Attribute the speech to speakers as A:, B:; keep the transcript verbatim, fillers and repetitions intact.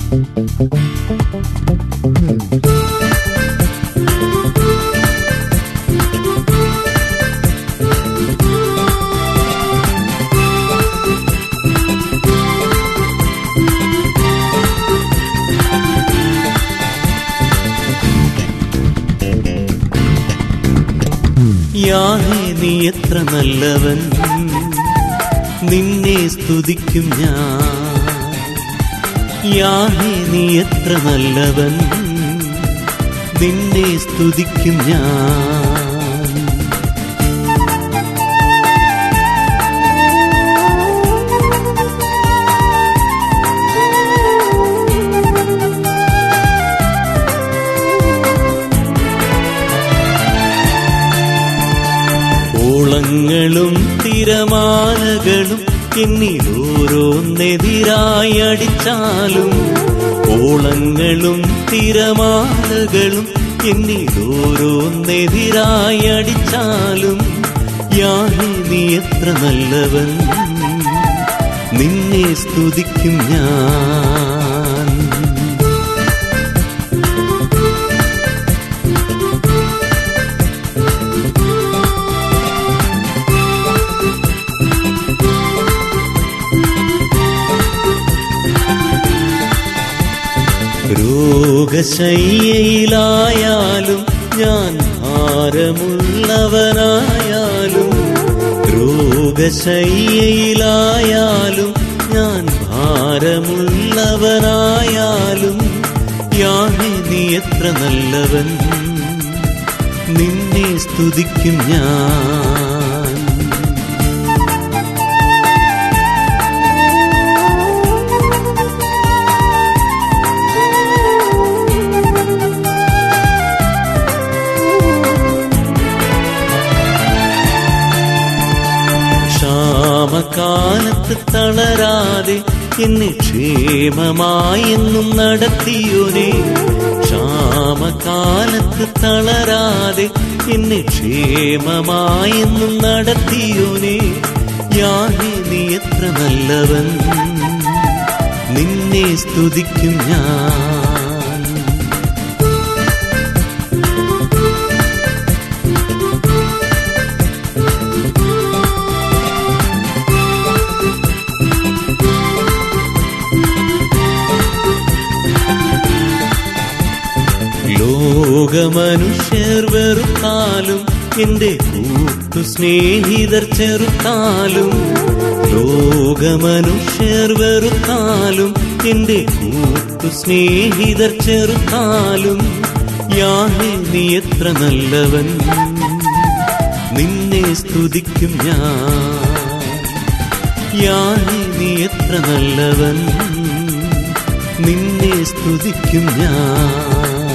A: യാഹേ നീ എത്ര നല്ലവൻ, നിന്നെ സ്തുതിക്കും ഞാൻ. യാഹേ നീ എത്ര നല്ലവൻ, നിന്നെ സ്തുതിക്കും ഞാൻ. ഓളങ്ങളും തിരമാലകളും എന്നിൽ ഓരോന്നെതിരായി അടിച്ചാലും, ഓളങ്ങളും തിരമാലകളും എന്നിൽ ഓരോന്നെതിരായി അടിച്ചാലും, യാഹേ നീ എത്ര നല്ലവൻ, നിന്നെ സ്തുതിക്കും ഞാൻ. രോഗശയ്യയിലായാലും ഞാൻ ഭാരമുള്ളവനായാലും, രോഗശയ്യയിലായാലും ഞാൻ ഭാരമുള്ളവനായാലും, യാഹേ നീ എത്ര നല്ലവൻ, നിന്നെ സ്തുതിക്കും ഞാൻ. ക്ഷാമകാലത്ത് തളരാതെ എന്നെ ക്ഷേമമായെന്നും നടത്തിയോനെ, ക്ഷാമകാലത്ത് തളരാതെ എന്നെ ക്ഷേമമായെന്നും നടത്തിയോനെ, യാഹേ നീ എത്ര നല്ലവൻ, നിന്നെ സ്തുതിക്കും ഞാൻ. ലോകമനുഷ്യർ വെറുത്താലും, എന്റെ കൂട്ടു സ്നേഹിതർ ചെറുത്താലും, ലോകമനുഷ്യർ വെറുത്താലും, എന്റെ കൂട്ടു സ്നേഹിതർ ചെറുത്താലും, യാഹേ നീ എത്ര നല്ലവൻ, നിന്നെ സ്തുതിക്കും ഞാൻ. യാഹേ നീ എത്ര നല്ലവൻ, നിന്നെ സ്തുതിക്കും ഞാൻ.